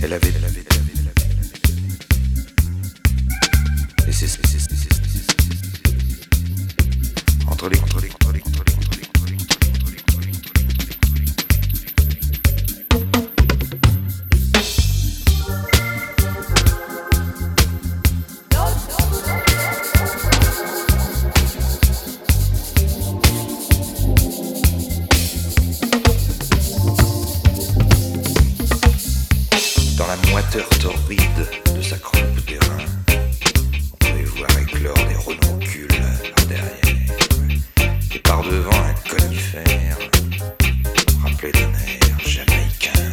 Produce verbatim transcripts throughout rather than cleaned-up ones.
Elle avait, elle avait, elle avait, elle avait, elle avait. Et c'est, c'est, c'est, c'est, c'est, c'est, entre les, entre les, entre les, entre les, entre les, entre les, entre les, entre les, entre les, entre les. Dans la moiteur torride de sa croupe d'airain, on pouvait voir éclore des renoncules par derrière, et par devant un conifère, rappelé d'un air jamaïcain.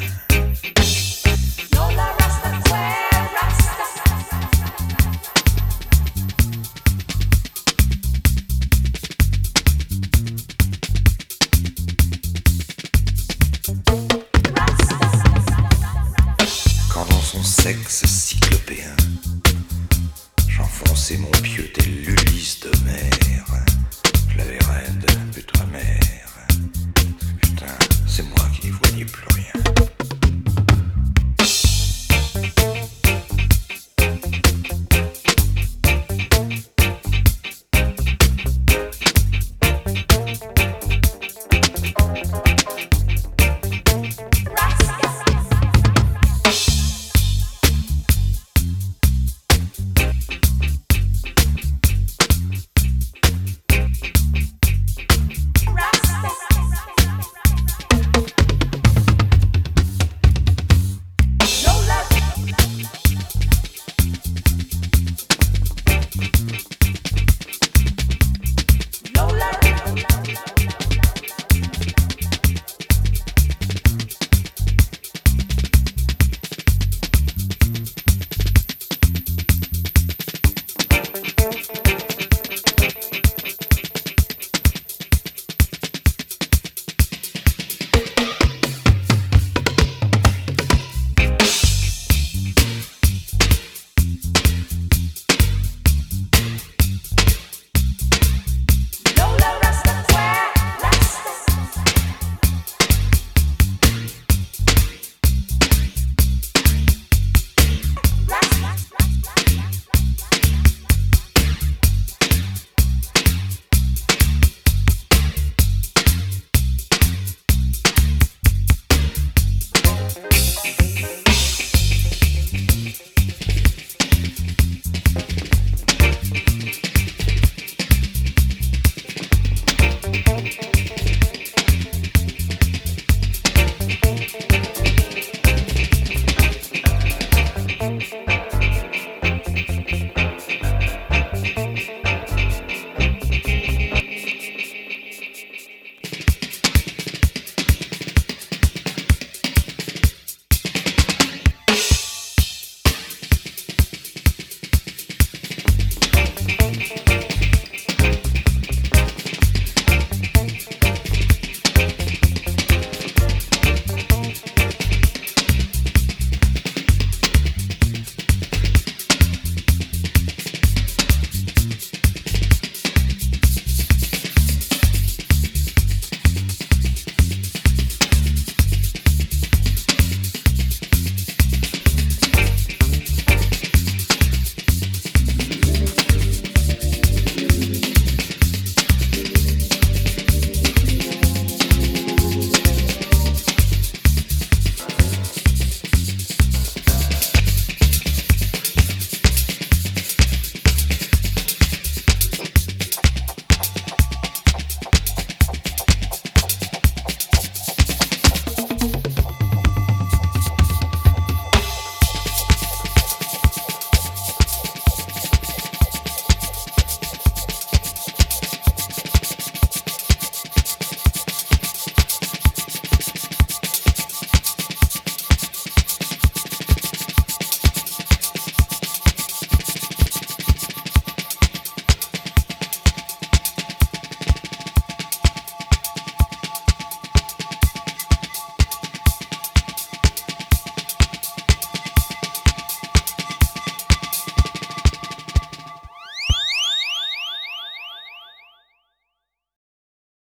Quand dans son sexe cyclopéen, j'enfonçais mon pieu tel l'Ulysse d'Homère, je l'avais raide, plutôt amère. Putain, c'est moi qui les vois